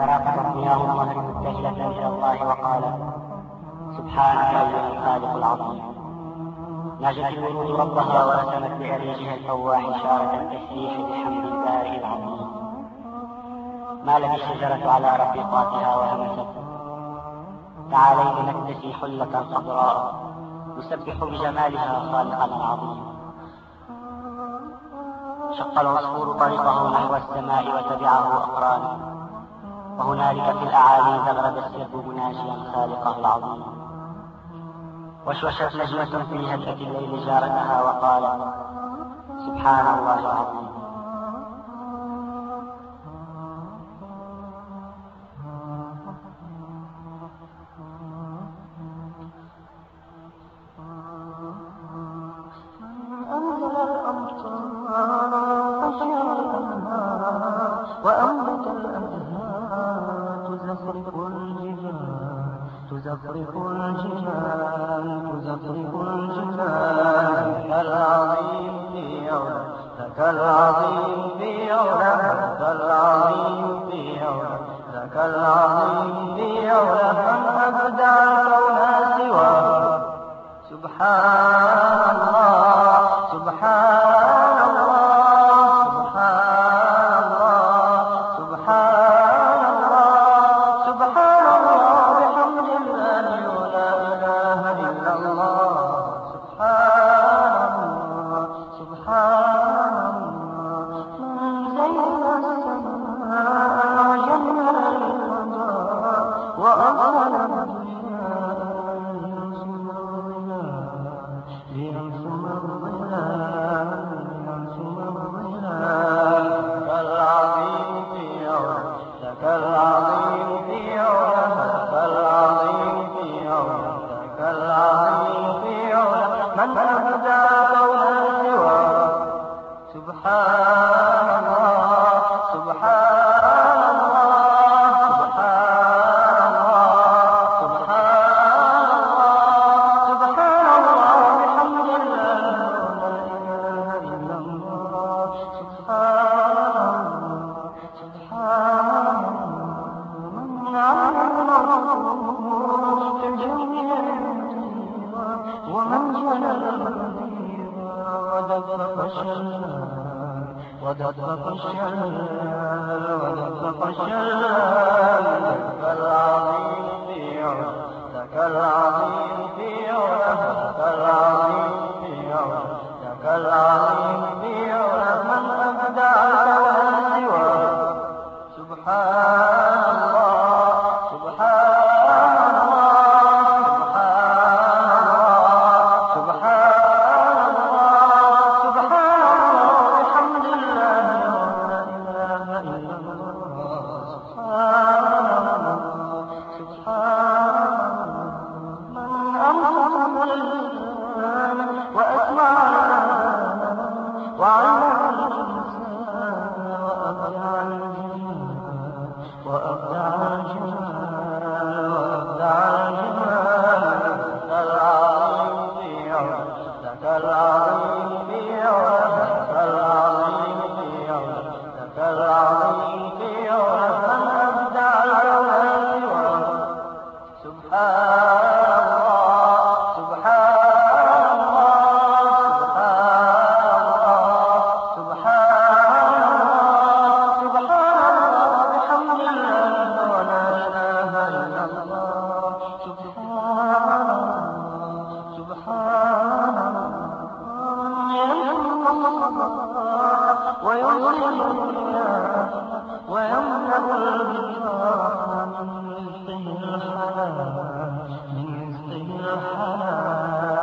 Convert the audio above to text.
فرفعت مياه النهر مبتهلة إلى الله وقال: سبحانك أيها الخالق العظيم. ناجت الورود ربها ورسمت بأريجها الفواح شارة التسبيح بحمد البارئ العظيم. مالت الشجرة على رفيقاتها وهمست: تعالين نكتسي حلة خضراء نسبح بجمالها خالقنا العظيم. شق العصفور طريقه نحو السماء وتبعه أقرانه، وهنالك في الأعالي زغرد السرب مناجيا خالقه العظيم. وشوشت نجمة في هدأة الليل جارتها وقالت: سبحان الله العظيم. وأنبت الأنهار تزخرف الجبال كالعظيم في يوم كالعظيم في يوم كالعظيم في يوم كالعظيم في يوم من أبدع الكون سواه. سبحان الله سبحان الله ودفق الشلال كالعظيم في يوم كالعظيم في يوم كالعظيم في يوم كالعظيم في يوم من أبدع الكون سواه. سبحان الله سبحان الله سبحان الله سبحان الله بحمد الله لا إله إلا الله. سبحان الله سبحان من أمسك الإنسان وأسمع وعلم الإنسان وأبدع الجمال كالعظيم في يوم كالعظيم في يوم كالعظيم في يوم كالعظيم في يوم من أبدع الكون سواه. سبحان الله سبحان الله سبحان الله سبحان الله بحمد الله ولا إله إلا الله. سبحان الله سبحان الله ويرسل الرياح ويملأ البحار من رزقه الحلال